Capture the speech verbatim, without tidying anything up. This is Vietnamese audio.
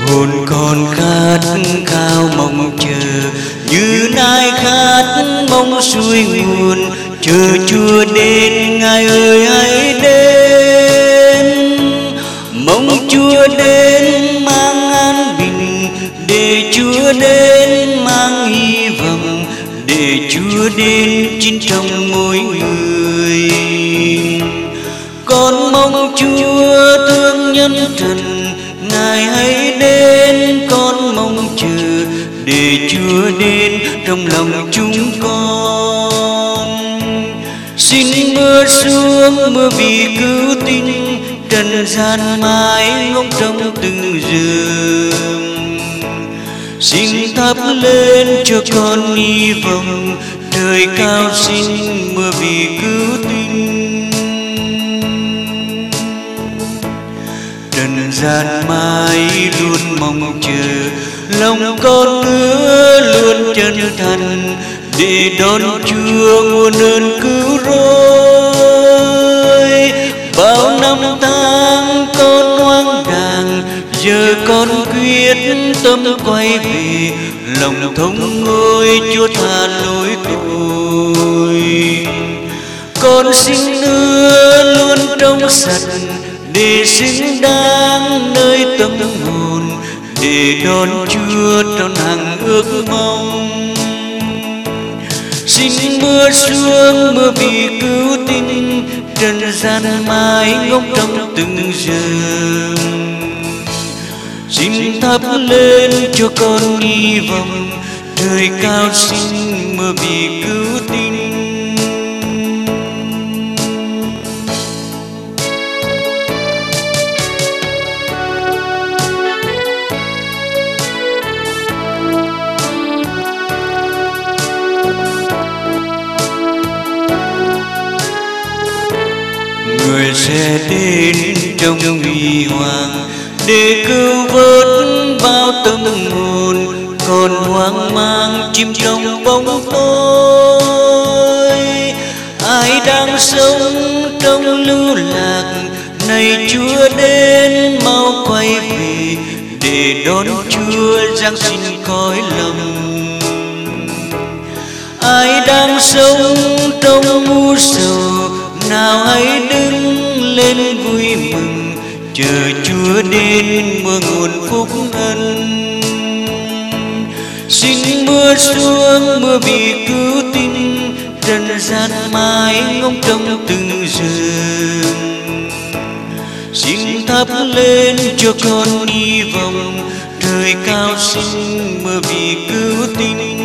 hồn còn khát khao mong chờ, như nai khát mong suối nguồn, chờ Chúa đến. Ngài ơi hãy đến, mong Chúa đến mang an bình, để Chúa đến mang hy vọng, để Chúa đến chính trong mỗi người. Con mong Chúa thương nhân trần, Ngài hãy đến. Con mong chờ để Chúa đến trong lòng chúng con. Xin mưa xuống mưa vì cứu tinh, trần gian mãi ngóng trong từng giờ. Xin thắp lên cho con hy vọng, trời cao xin mưa vì cứu tinh. Trần gian mãi luôn mong chờ, lòng con ưa luôn chân thành, để đón Chúa nguồn ơn cứu rỗi. Bao năm tháng con hoang đàng, giờ con quyết tâm quay về, lòng thống ngôi Chúa tha lỗi tội. Con xin ưa luôn trong sạch, để xứng đáng nơi tâm hồn, để đón Chúa trong hàng ước mong. Xin mưa xuống mưa vì cứu tinh, trần gian mãi ngóng trong từng giờ. Xin thắp lên cho con hy vọng, trời cao xin mưa vì cứu tinh. Người sẽ đến trong huy hoàng, để cứu vớt bao tâm hồn còn hoang mang chìm trong bóng tối. Ai đang sống trong lưu lạc, này Chúa đến mau quay về, để đón Chúa giáng sinh cõi lòng. Ai đang sống trong u sầu, nào hãy đứng lên vui mừng, chờ Chúa đến mưa nguồn phúc ân. Xin mưa xuống mưa vì cứu tinh, trần gian mãi ngóng trong từng giờ. Xin thắp lên cho con hy vọng, trời cao xin mưa vì cứu tinh.